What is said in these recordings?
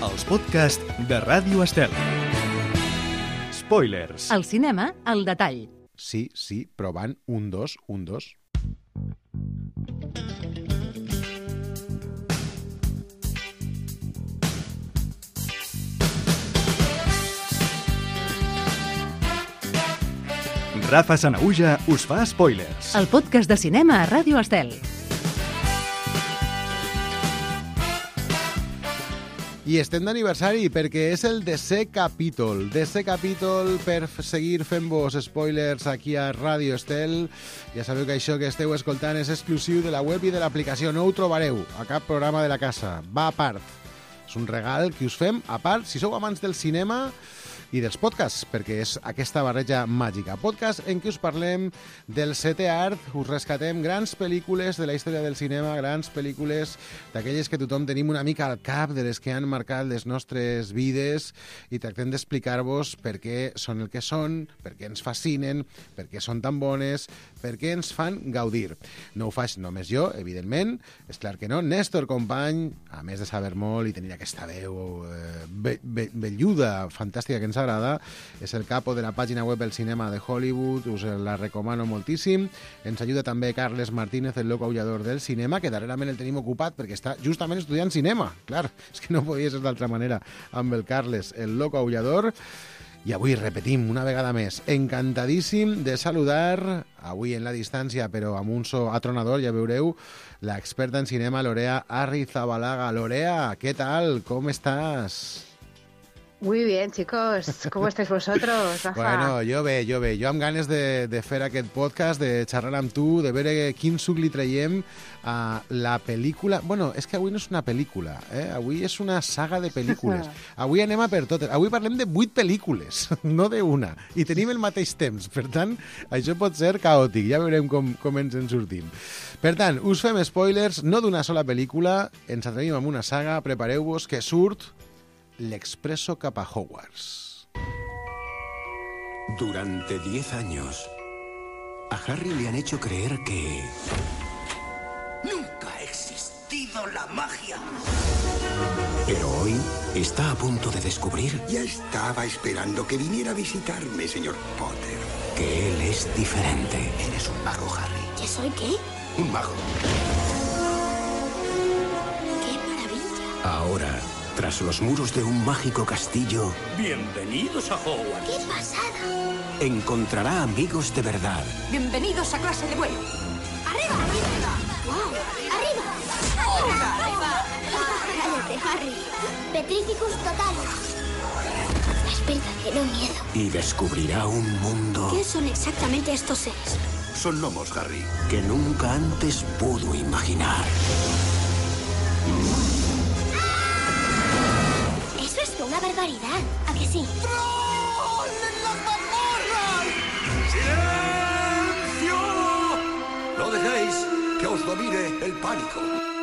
Els podcasts de Ràdio Estel. Spoilers. El cinema al detall. Sí, però van un, dos. Rafa Sanahuja us fa spoilers. El podcast de cinema a Ràdio Estel. I estem d'aniversari perquè és el 10è capítol. 10è capítol per seguir fent-vos spoilers aquí a Ràdio Estel. Ja sabeu que això que esteu escoltant és exclusiu de la web i de l'aplicació. No ho trobareu a cap programa de la casa. Va a part. És un regal que us fem a part si sou amants del cinema i dels podcasts, perquè és aquesta barreja màgica. Podcast en què us parlem del setè art, us rescatem grans pel·lícules de la història del cinema, grans pel·lícules d'aquelles que tothom tenim una mica al cap, de les que han marcat les nostres vides, i tractem d'explicar-vos per què són el que són, per què ens fascinen, per què són tan bones, per què ens fan gaudir. No ho faig només jo, evidentment, és clar que no. Néstor Company, a més de saber molt i tenir aquesta veu velluda, fantàstica, que ens agrada, és el capo de la pàgina web El Cinema de Hollywood, us la recomano moltíssim. Ens ajuda també Carles Martínez, el loco aullador del cinema, que darrerament el tenim ocupat perquè està justament estudiant cinema. Clar, és que no podia ser d'altra manera amb el Carles, el loco aullador. I avui repetim una vegada més, encantadíssim de saludar, avui en la distància, però amb un so atronador, ja veureu, l'experta en cinema, Lorea Arrizabalaga. Lorea, què tal? Com estàs? Muy bien, chicos. ¿Cómo estáis vosotros, Rafa? Bueno, jo bé. Jo amb ganes de fer aquest podcast, de xerrar amb tu, de veure quin suc li traiem a la pel·lícula. Bueno, és que avui no és una pel·lícula, avui és una saga de pel·lícules. Avui anem a per totes. Avui parlem de 8 pel·lícules, no d'una. I tenim el mateix temps. Per tant, això pot ser caòtic. Ja veurem com ens en sortim. Per tant, us fem spoilers, no d'una sola pel·lícula. Ens atrevim amb una saga. Prepareu-vos que surt l'Expreso cap a Hogwarts. Durante 10 años, a Harry le han hecho creer que nunca ha existido la magia. Pero hoy está a punto de descubrir Ya estaba esperando que viniera a visitarme, señor Potter. que él es diferente. Eres un mago, Harry. ¿Qué soy qué? Un mago. ¡Qué maravilla! Ahora, tras los muros de un mágico castillo, Bienvenidos a Hogwarts. ¡Qué pasada! encontrará amigos de verdad. Bienvenidos a clase de vuelo. ¡Arriba! ¡Wow! ¡Arriba! ¡Arriba! ¡Cállate, Harry! Petrificus totalus. Das verdadero miedo. Y descubrirá un mundo ¿Qué son exactamente estos seres? Son gnomos, Harry. que nunca antes pudo imaginar. Eso es una barbaridad. ¿A que sí? ¡Silencio! No dejéis que os domine el pánico.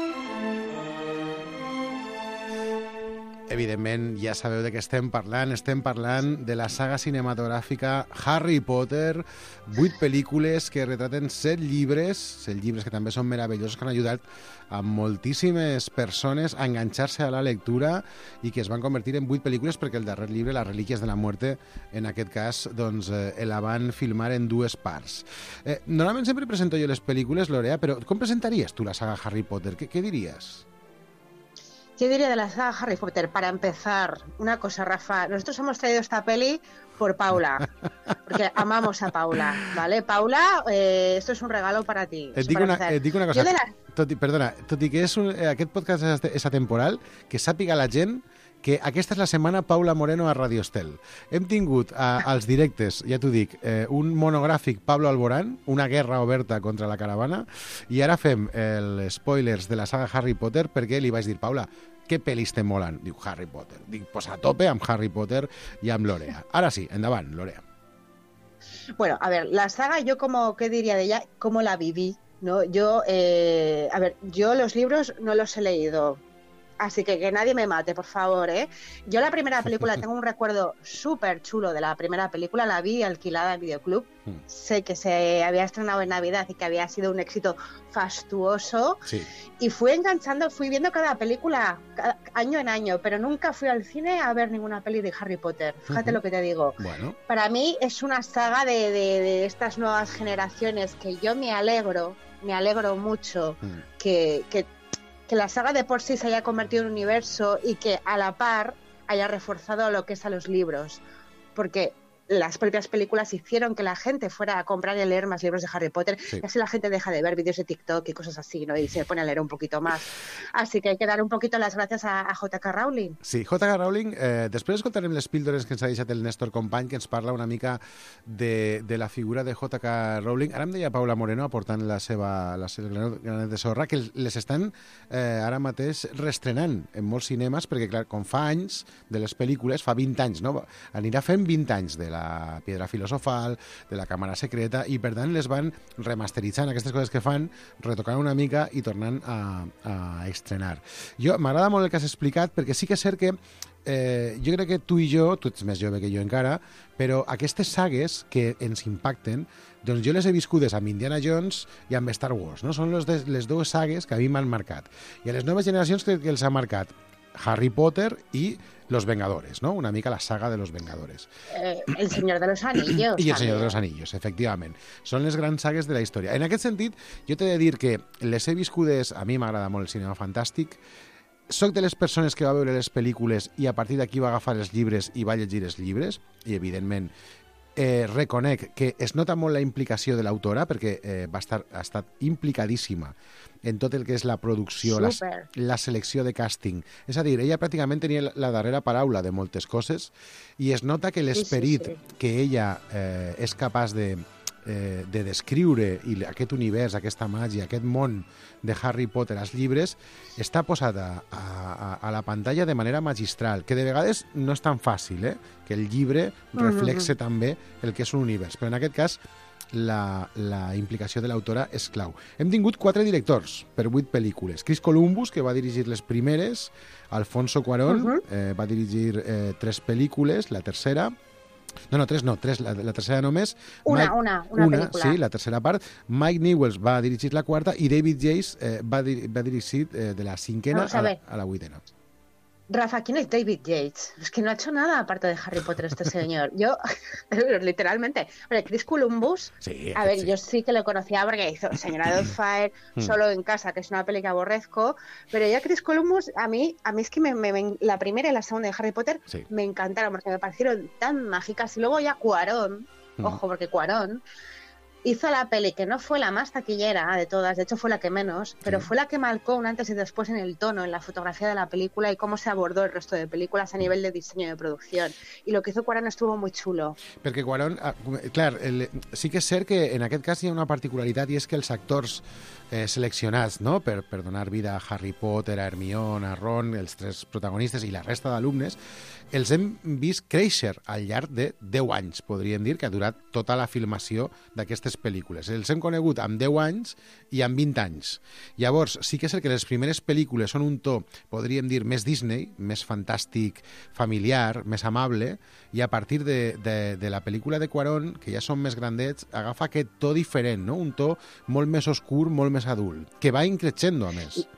Evidentment, ja sabeu de què estem parlant. Estem parlant de la saga cinematogràfica Harry Potter, 8 pel·lícules que retraten 7 llibres que també són meravellosos, que han ajudat a moltíssimes persones a enganxar-se a la lectura i que es van convertir en 8 pel·lícules perquè el darrer llibre, Las Relíquies de la Muerte, en aquest cas, doncs, la van filmar en 2 parts. Normalment sempre presento jo les pel·lícules, Lorea, però com presentaries tu la saga Harry Potter? Què diries? Yo diría de la saga Harry Potter, para empezar, una cosa, Rafa. Nosotros hemos traído esta peli por Paula, porque amamos a Paula, ¿vale? Paula, esto es un regalo para ti. Et dic una cosa, tot i que aquest podcast és atemporal, que sàpiga la gent que aquesta és la setmana Paula Moreno a Radio Estel. Hem tingut als directes, ja t'ho dic, un monogràfic Pablo Alborán, una guerra oberta contra la caravana, i ara fem els spoilers de la saga Harry Potter perquè li vaig dir, Paula, què pel·lis te molen? Diu, Harry Potter. Dic, pues a tope amb Harry Potter i amb Lorea. Ara sí, endavant, Lorea. Bueno, a ver, la saga, yo ¿qué diría de ella? ¿Cómo la viví? ¿No? Yo los libros no los he leído. Así que nadie me mate, por favor, ¿eh? Yo la primera película, tengo un recuerdo súper chulo de la primera película, la vi alquilada en videoclub. Sé que se había estrenado en Navidad y que había sido un éxito fastuoso. Sí. Y fui enganchando, fui viendo cada película año en año, pero nunca fui al cine a ver ninguna peli de Harry Potter. Fíjate lo que te digo. Bueno. Para mí es una saga de estas nuevas generaciones que yo me alegro mucho que la saga de por sí se haya convertido en un universo y que a la par haya reforzado lo que es a los libros, porque las propias películas hicieron que la gente fuera a comprar y a leer más libros de Harry Potter, y así la gente deja de ver vídeos de TikTok y cosas así, ¿no? Y se pone a leer un poquito más. Así que hay que dar un poquito las gracias a J.K. Rowling. Sí, J.K. Rowling, després escoltarem les píldores que ens ha deixat el Néstor Company, que ens parla una mica de la figura de J.K. Rowling. Ara em deia Paula Moreno, aportant la seva granet de sorra, que les estan ara mateix restrenant en molts cinemes, perquè, clar, com fa anys de les pel·lícules, fa 20 anys, no? Anirà fent 20 anys de la Piedra Filosofal, de la Càmera Secreta, i per tant les van remasteritzant, aquestes coses que fan, retocant una mica i tornant a estrenar. M'agrada molt el que has explicat, perquè sí que és cert que jo crec que tu i jo, tu ets més jove que jo encara, però aquestes sagues que ens impacten, doncs jo les he viscudes amb Indiana Jones i amb Star Wars, no? Són les dues sagues que a mi m'han marcat. I a les noves generacions crec que els ha marcat Harry Potter i Los Vengadores, ¿no? Una mica la saga de Los Vengadores. El Señor de los Anillos. I El Señor de los Anillos, efectivament. Són les grans sagues de la història. En aquest sentit, jo t'he de dir que les he viscudes, a mi m'agrada molt el cinema fantàstic, soc de les persones que va veure les pel·lícules i a partir d'aquí va agafar els llibres i va llegir els llibres, i evidentment reconec que es nota molt la implicació de l'autora, perquè ha estat implicadíssima en tot el que és la producció, la selecció de càsting. És a dir, ella pràcticament tenia la darrera paraula de moltes coses i es nota que l'esperit que ella és capaç de descriure, i aquest univers, aquesta màgia, aquest món de Harry Potter als llibres, està posat a la pantalla de manera magistral, que de vegades no és tan fàcil, que el llibre reflexe també el que és un univers. Però en aquest cas la implicació de l'autora és clau. Hem tingut 4 directors per 8 pel·lícules. Chris Columbus, que va dirigir les primeres, Alfonso Cuarón va dirigir 3 pel·lícules, la tercera... No, 3 no, 3, la tercera només. Una pel·lícula. Sí, la tercera part. Mike Newells va dirigir la quarta i David Yates va dirigir de la 5ª a la 8ª. Rafa, ¿quién es David Yates? Es que no ha hecho nada aparte de Harry Potter este señor. Yo, literalmente, Chris Columbus, sí, a ver, yo sí que lo conocía porque hizo Señora Doubtfire, Solo en casa, que es una peli que aborrezco, pero ya Chris Columbus, a mí es que la primera y la segunda de Harry Potter me encantaron porque me parecieron tan mágicas. Y luego ya Cuarón, ojo, porque Cuarón hizo la peli que no fue la más taquillera de todas, de hecho fue la que menos, pero fue la que marcó un antes y después en el tono, en la fotografía de la película y cómo se abordó el resto de películas a nivel de diseño de producción. I el que hizo Cuarón estuvo muy xulo. Perquè Cuarón, clar, sí que és cert que en aquest cas hi ha una particularitat i és que els actors seleccionats, no?, per donar vida a Harry Potter, a Hermione, a Ron, els 3 protagonistes i la resta d'alumnes, els hem vist créixer al llarg de 10 anys, podríem dir, que ha durat tota la filmació d'aquestes pel·lícules. Els hem conegut amb 10 anys i amb 20 anys. Llavors, sí que és cert que les primeres pel·lícules són un to, podríem dir, més Disney, més fantàstic, familiar, més amable, i a partir de la pel·lícula de Cuarón, que ja són més grandets, agafa aquest to diferent, no? Un to molt més oscur, molt més adult, que va increixendo, a més.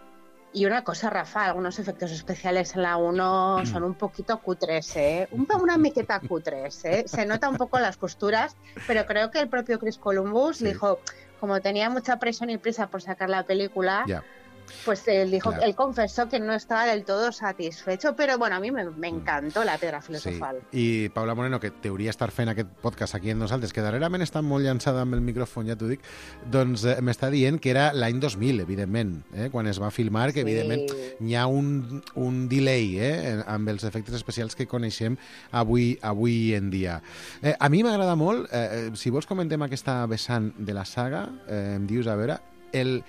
Y una cosa, Rafa, algunos efectos especiales en la 1 son un poquito cutres, ¿eh? Una miqueta cutres, ¿eh? Se nota un poco las costuras, pero creo que el propio Chris Columbus dijo, como tenía mucha presión y prisa por sacar la película, pues él dijo, él confesó que no estaba del todo satisfecho, pero bueno, a mí me encantó la Piedra Filosofal. Sí. I Paula Moreno, que t'hauria estar fent aquest podcast aquí amb nosaltres, que darrerament està molt llançada amb el micròfon, ja t'ho dic, doncs m'està dient que era l'any 2000, evidentment, quan es va filmar, que evidentment hi ha un delay amb els efectes especials que coneixem avui en dia. A mi m'agrada molt, si vols comentem aquesta vessant de la saga, em dius, a veure, el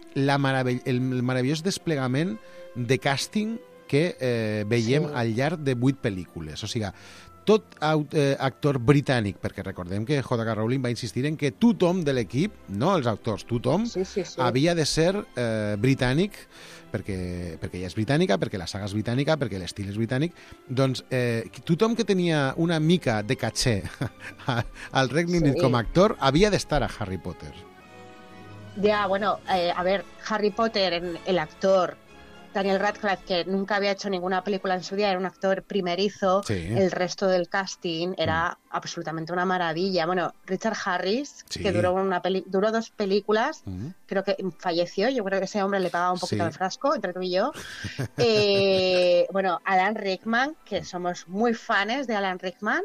meravellós desplegament de càsting que veiem al llarg de 8 pel·lícules. O sigui, tot actor britànic, perquè recordem que J.K. Rowling va insistir en que tothom de l'equip, no els actors, tothom, havia de ser britànic, perquè ella és britànica, perquè la saga és britànica, perquè l'estil és britànic. Doncs tothom que tenia una mica de caché al Regne Unit com a actor havia d'estar a Harry Potter. Ya, bueno, a ver, Harry Potter, el actor Daniel Radcliffe, que nunca había hecho ninguna película en su día, era un actor primerizo, el resto del casting era absolutamente una maravilla. Bueno, Richard Harris, que duró 2 películas, creo que falleció, yo creo que ese hombre le pagaba un poquito el frasco, entre tú y yo. Bueno, Alan Rickman, que somos muy fans de Alan Rickman,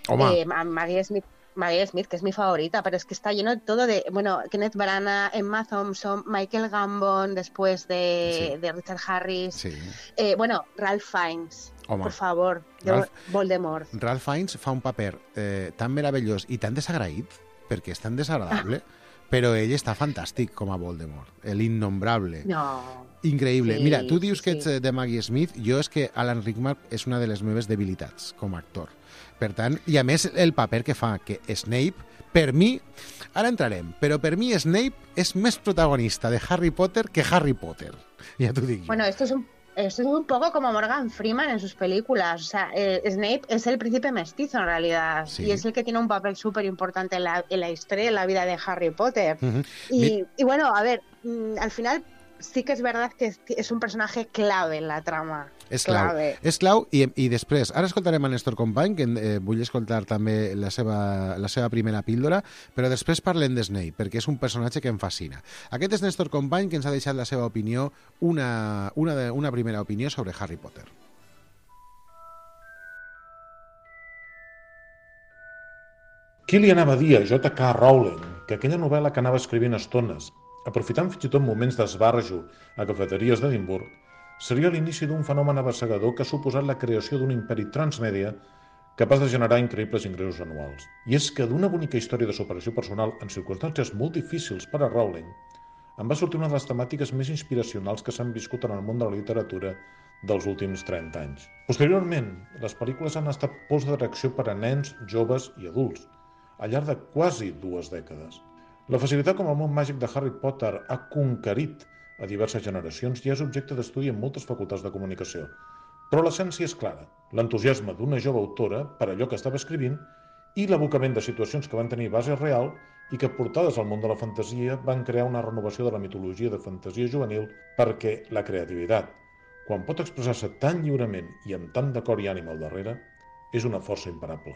Maggie Smith, que es mi favorita, pero es que está lleno de todo de, bueno, Kenneth Branagh, Emma Thompson, Michael Gambon, después de Richard Harris, bueno, Ralph Fiennes, por favor, de Voldemort. Ralph Fiennes fa un paper tan meravellós i tan desagraït, perquè és tan desagradable, però ell està fantàstic com a Voldemort, l'innombrable. Increïble. Mira, tu dius que ets de Maggie Smith, jo és que Alan Rickman és una de les meves debilitats com a actor. Per tant, i a més el paper que fa, que Snape, per mi, ara entrarem, però per mi Snape és més protagonista de Harry Potter que Harry Potter. Ja t'ho dic jo. Bueno, esto es un poco como Morgan Freeman en sus películas. O sea, Snape es el príncipe mestizo en realidad. Y es el que tiene un papel súper importante en la historia, en la vida de Harry Potter. Y bueno, a ver, al final sí que és verdad que és un personatge clave en la trama. És clau i després, ara escoltarem a Néstor Company, que vull escoltar també la seva primera píldora, però després parlem de Snape, perquè és un personatge que em fascina. Aquest és Néstor Company, que ens ha deixat la seva opinió, una primera opinió sobre Harry Potter. Qui li anava a dir a J.K. Rowling que aquella novel·la que anava escrivint a estones, aprofitant fins i tot moments d'esbarjo a cafeteries d'Edimburg, seria l'inici d'un fenomen avassegador que ha suposat la creació d'un imperi transmèdia capaç de generar increïbles ingressos anuals. I és que d'una bonica història de superació personal en circumstàncies molt difícils per a Rowling en va sortir una de les temàtiques més inspiracionals que s'han viscut en el món de la literatura dels últims 30 anys. Posteriorment, les pel·lícules han estat pols de reacció per a nens, joves i adults, al llarg de quasi 2 dècades. La facilitat com el món màgic de Harry Potter ha conquerit a diverses generacions ja és objecte d'estudi en moltes facultats de comunicació. Però l'essència és clara, l'entusiasme d'una jove autora per allò que estava escrivint i l'abocament de situacions que van tenir base real i que, portades al món de la fantasia, van crear una renovació de la mitologia de fantasia juvenil perquè la creativitat, quan pot expressar-se tan lliurement i amb tant de cor i ànima al darrere, és una força imparable.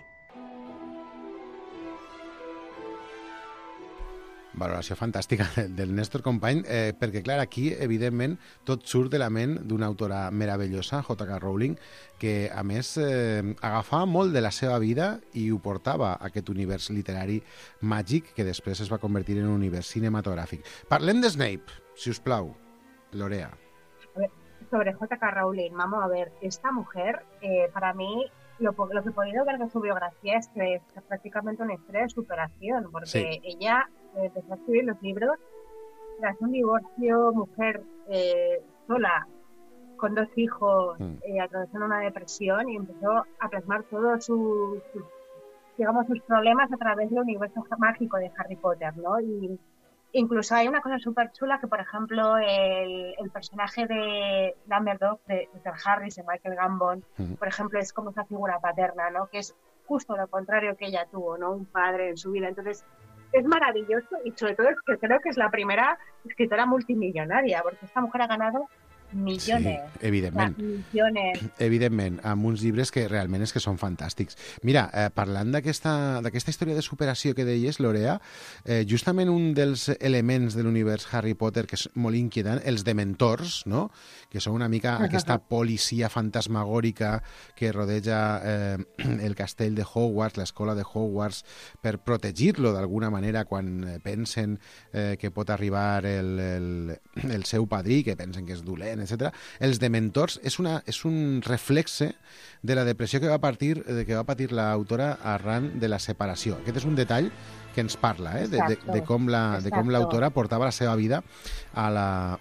Valoració fantàstica del Néstor Company, perquè, clar, aquí, evidentment, tot surt de la ment d'una autora meravellosa, J.K. Rowling, que, a més, agafava molt de la seva vida i ho portava a aquest univers literari màgic que després es va convertir en un univers cinematogràfic. Parlem de Snape, si us plau, Lorea. Sobre J.K. Rowling, vamos a ver, esta mujer, para mí, lo que he podido ver de su biografía es que es prácticamente una historia de superación, porque ella empezó a escribir los libros tras un divorcio, mujer sola, con 2 hijos, atravesando una depresión, y empezó a plasmar todos sus problemas a través del universo mágico de Harry Potter, ¿no? Y incluso hay una cosa súper chula que, por ejemplo, el personaje de Dumbledore, de Richard Harris, de Michael Gambon, por ejemplo, es como esa figura paterna, ¿no? Que es justo lo contrario que ella tuvo, ¿no? Un padre en su vida. Entonces, es maravilloso y sobre todo es que creo que es la primera escritora multimillonaria, porque esta mujer ha ganado millones. Sí, evidentment. Millones. Evidentment, amb uns llibres que realment és que són fantàstics. Mira, parlant d'aquesta història de superació que deies, Lorea, justament un dels elements de l'univers Harry Potter que és molt inquietant, els dementors, no?, que són una mica aquesta policia fantasmagòrica que rodeja el castell de Hogwarts, l'escola de Hogwarts, per protegir-lo d'alguna manera quan pensen que pot arribar el seu padrí, que pensen que és dolent, etc. Els dementors és un reflexe de la depressió que va patir l'autora arran de la separació. Aquest és un detall que ens parla, de com l'autora portava la seva vida a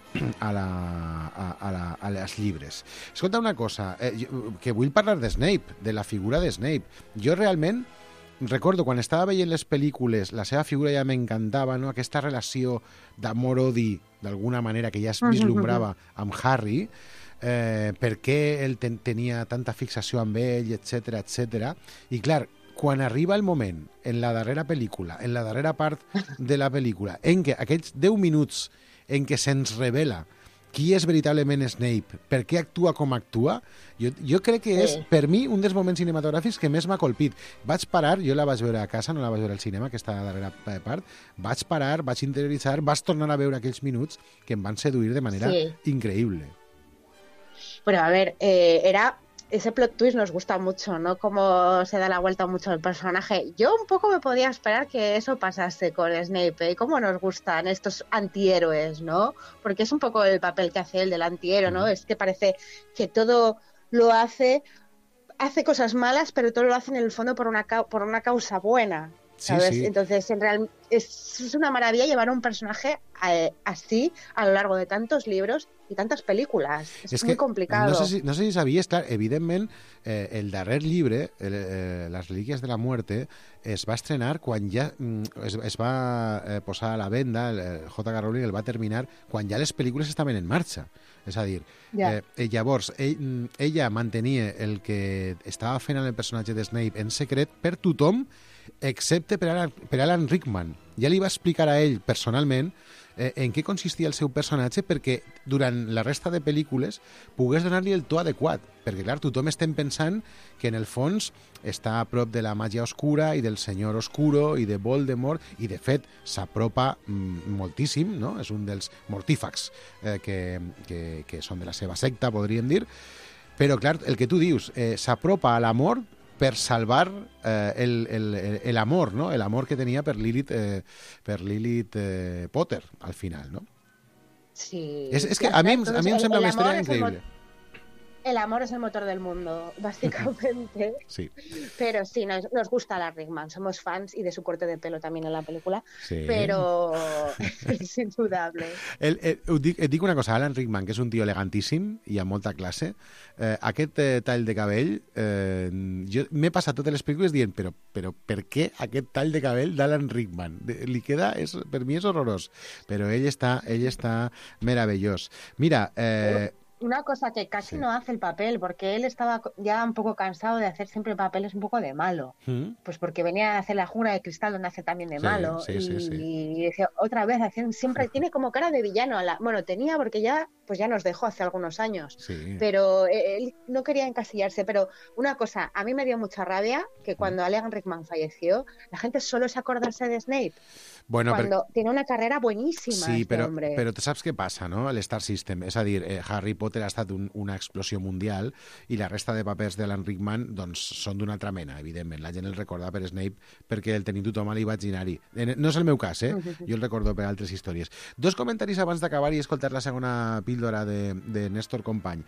les llibres. Escolta una cosa, que vull parlar de Snape, de la figura de Snape. Jo realment recordo, quan estava veient les pel·lícules, la seva figura ja m'encantava, no? Aquesta relació d'amor-odi, d'alguna manera, que ja es vislumbrava amb Harry, per què ell tenia tanta fixació amb ell, etc etc. I clar, quan arriba el moment, en la darrera pel·lícula, en la darrera part de la pel·lícula, en què aquests 10 minuts en què se'ns revela qui és veritablement Snape, per què actua com actua, jo crec que és, per mi, un dels moments cinematogràfics que més m'ha colpit. Vaig parar, jo la vaig veure a casa, no la vaig veure al cinema, aquesta darrera part, vaig parar, vaig interioritzar, vaig tornar a veure aquells minuts que em van seduir de manera increïble. Bueno, a ver, ese plot twist nos gusta mucho, ¿no? Cómo se da la vuelta mucho al personaje. Yo un poco me podía esperar que eso pasase con Snape, ¿eh? Cómo nos gustan estos antihéroes, ¿no? Porque es un poco el papel que hace él del antihéroe, ¿no? Es que parece que todo lo hace cosas malas, pero todo lo hace en el fondo por una causa buena, ¿sabes? Sí. Entonces, en realidad, es una maravilla llevar a un personaje así a lo largo de tantos libros i tantes pel·lícules. És muy complicado. No sé si sabies, clar, evidentment, el darrer llibre, Les relíquies de la muerte, es va estrenar quan ja es va posar a la venda, J.K. Rowling el va terminar quan ja les pel·lícules estaven en marxa. És a dir, llavors, ella mantenia el que estava fent el personatge de Snape en secret per tothom, excepte per Alan Rickman. Ja li va explicar a ell personalment en què consistia el seu personatge perquè durant la resta de pel·lícules pogués donar-li el to adequat, perquè clar, tothom estem pensant que en el fons està a prop de la màgia oscura i del senyor oscuro i de Voldemort, i de fet s'apropa moltíssim, no? És un dels mortífags que són de la seva secta, podríem dir, però clar, el que tu dius, s'apropa a l'amor per salvar el amor, ¿no? El amor que tenía per Lilith Potter, al final, ¿no? Sí. Es que a mí em sembla una historia increíble. El amor es el motor del mundo, básicamente. Sí. Pero sí, nos gusta Alan Rickman, somos fans y de su corte de pelo también en la película, pero es indudable. Et dic una cosa, Alan Rickman, que és un tio elegantíssim i amb molta classe, aquest tall de cabell, jo m'he passat totes les pel·lícules dient, però per què aquest tall de cabell d'Alan Rickman? Li queda, per mi és horrorós, però ell està meravellós. Mira, una cosa que casi no hace el papel, porque él estaba ya un poco cansado de hacer siempre papeles un poco de malo. Pues porque venía a hacer La Jungla de Cristal, donde hace también de malo. Y decía, otra vez, siempre tiene como cara de villano. Bueno, tenía porque ya nos dejó hace algunos años. Sí. Pero él no quería encasillarse. Pero una cosa, a mí me dio mucha rabia que cuando Alan Rickman falleció, la gente solo se acordase de Snape. Bueno, cuando tiene una carrera buenísima, sí, hombre. Però saps què passa, no? L'Star System, és a dir, Harry Potter ha estat una explosió mundial i la resta de papers d'Alan Rickman doncs, són d'una altra mena, evidentment. La gent el recorda per Snape perquè el tenint tothom a l'imaginari. No és el meu cas, jo el recordo per altres històries. Dos comentaris abans d'acabar i escoltar la segona píldora de Néstor Company.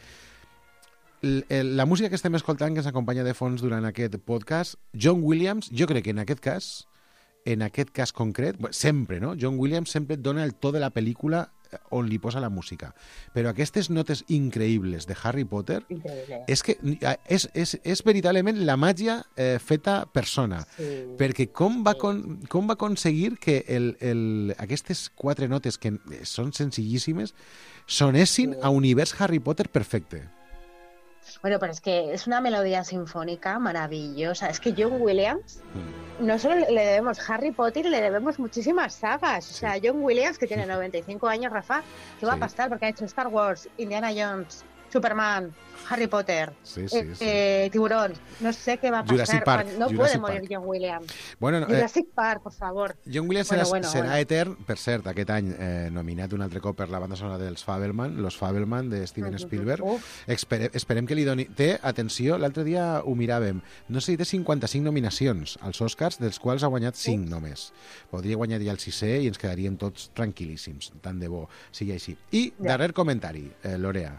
La música que estem escoltant, que ens acompanya de fons durant aquest podcast, John Williams, jo crec que en aquest cas concret, sempre, no? John Williams sempre et dona el to de la pel·lícula on li posa la música. Però aquestes notes increïbles de Harry Potter és que és veritablement la màgia feta persona. Perquè com va aconseguir que aquestes 4 notes, que són senzillíssimes, sonessin a univers Harry Potter perfecte? Bueno, pero es que es una melodía sinfónica maravillosa. Es que John Williams, no solo le debemos Harry Potter, le debemos muchísimas sagas. O sea, John Williams, que tiene 95 años, Rafa, ¿qué va a pasar? Porque ha hecho Star Wars, Indiana Jones, Superman, Harry Potter, Tiburón. No sé qué va a pasar. Jurassic Park. No puede morir John Williams. Bueno, Jurassic Park, por favor. John Williams serà etern. Per cert, aquest any nominat un altre cop per la banda sonora dels Fabelman, Los Fabelman, de Steven Spielberg. Esperem que li doni... Té, atenció, l'altre dia ho miràvem, no sé si té 55 nominacions als Oscars, dels quals ha guanyat 5 només. Podria guanyar ja el 6è i ens quedaríem tots tranquil·líssims. Tant de bo sigui així. I, darrer comentari, Lorea.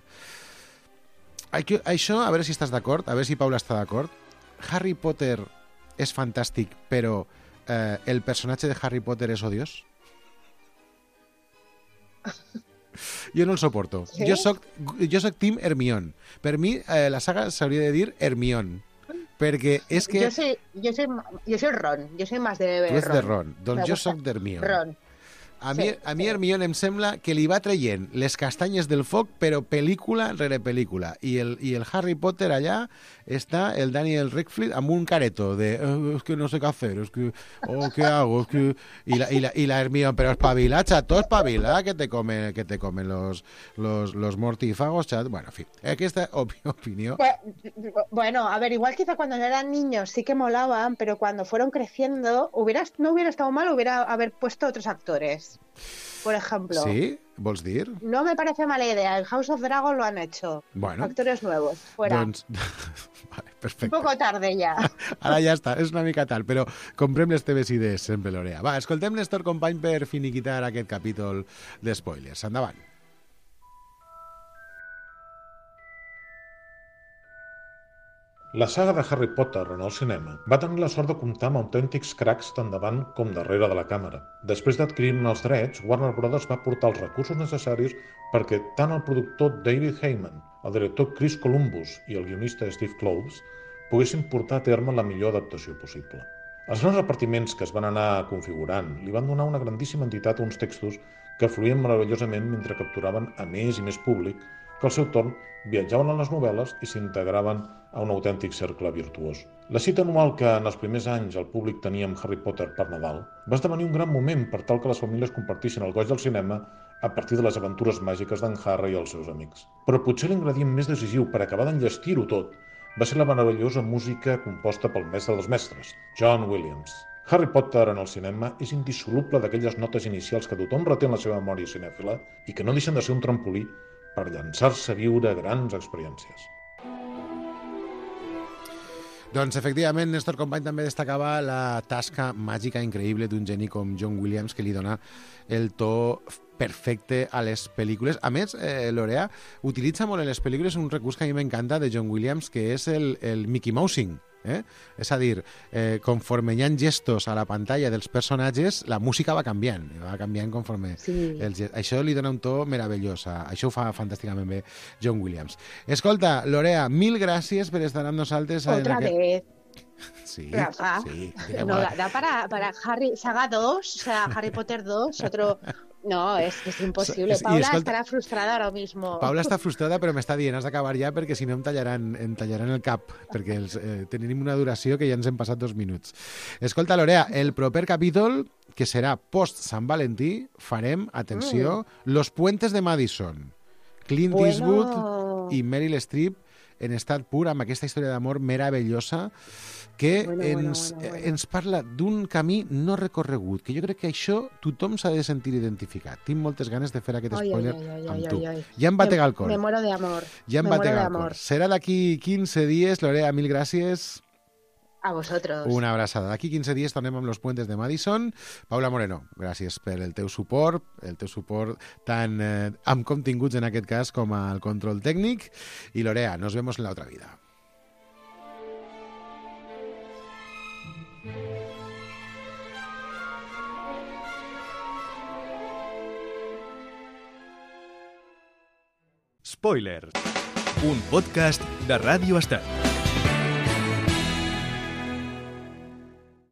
Això, a veure si estàs d'acord, a veure si Paula està d'acord. Harry Potter és fantàstic, però el personatge de Harry Potter és odiós? Jo no el soporto. Sí? Jo soc Team Hermione. Per mi, la saga s'hauria de dir Hermione. Perquè és que... Jo soy Ron. Jo soy más de Ron. Tu ets de Ron. Doncs jo soc d'Hermione. Ron. A mi Hermione em sembla que li va traient les castanyes del foc, però pel·lícula rere pel·lícula. I el Harry Potter allà està el Daniel Radcliffe amb un careto de es que no sé qué hacer, es que ¿qué hago? Es que... Y la Hermione, pero espabila, chato, espabila, que te comen los mortífagos, chato. Bueno, en fin, aquesta opinión. Bueno, a ver, igual quizá cuando eran niños sí que molaban, pero cuando fueron creciendo no hubiera estado mal haber puesto otros actores. Por ejemplo. ¿Sí? ¿Vols dir? No me parece mala idea. En House of Dragon lo han hecho. Bueno. Actores nuevos. Fuera. Vale, perfecte. Un poco tarde ja. Ara ja està, és una mica tal, però comprem les teves idees sempre, Lorea. Va, escoltem Néstor Company per finiquitar aquest capítol de spoilers. Endavant. La saga de Harry Potter en el cinema va tenir la sort de comptar amb autèntics cracs tant davant com darrere de la càmera. Després d'adquirir-ne els drets, Warner Bros. Va portar els recursos necessaris perquè tant el productor David Heyman, el director Chris Columbus i el guionista Steve Kloves poguessin portar a terme la millor adaptació possible. Els grans repartiments que es van anar configurant li van donar una grandíssima entitat a uns textos que fluïen meravellosament mentre capturaven a més i més públic que al seu torn viatjaven a les novel·les i s'integraven a un autèntic cercle virtuós. La cita anual que en els primers anys el públic tenia amb Harry Potter per Nadal va esdevenir un gran moment per tal que les famílies compartissin el goig del cinema a partir de les aventures màgiques d'en Harry i els seus amics. Però potser l'ingredient més decisiu per acabar d'enllestir-ho tot va ser la meravellosa música composta pel mestre dels mestres, John Williams. Harry Potter en el cinema és indissoluble d'aquelles notes inicials que tothom reté en la seva memòria cinèfila i que no deixen de ser un trampolí per llançar-se a viure grans experiències. Doncs, efectivament, Néstor Company també destacava la tasca màgica increïble d'un geni com John Williams que li dona el to perfecte a les pel·lícules. A més, Lorea utilitza molt en les pel·lícules un recurs que a mi m'encanta de John Williams, que és el Mickey Mousing. És a dir, conforme hi ha gestos a la pantalla dels personatges, la música va canviant conforme els gestos. Això li dona un to meravellós. Això ho fa fantàsticament bé John Williams. Escolta, Lorea, mil gràcies per estar amb nosaltres. Otra vez. Sí, Rafa, sí. No, da para Harry, saga 2, o sea, Harry Potter 2, otro... No, es imposible. Paula estarà frustrada ara mismo. Paula està frustrada, però m'està dient has d'acabar ja perquè si no em tallaran el cap, perquè tenim una duració que ja ens hem passat 2 minuts. Escolta, Lorea, el proper capítol, que serà post Sant Valentí, farem, atenció, Los Puentes de Madison. Clint Eastwood i Meryl Streep en estat pur, amb aquesta història d'amor meravellosa que ens parla d'un camí no recorregut, que jo crec que això tothom s'ha de sentir identificat. Tinc moltes ganes de fer aquest spoiler amb tu. Ja em batega el cor. Me muero de amor. Ja em batega el cor. Serà d'aquí 15 dies, Lorea, mil gràcies. A vosotros. Una abraçada. D'aquí 15 dies tornem amb Los Puentes de Madison. Paula Moreno, gràcies per el teu suport tant amb continguts en aquest cas com al control tècnic. I Lorea, nos vemos en la otra vida. Spoiler, un podcast de Ràdio Estel.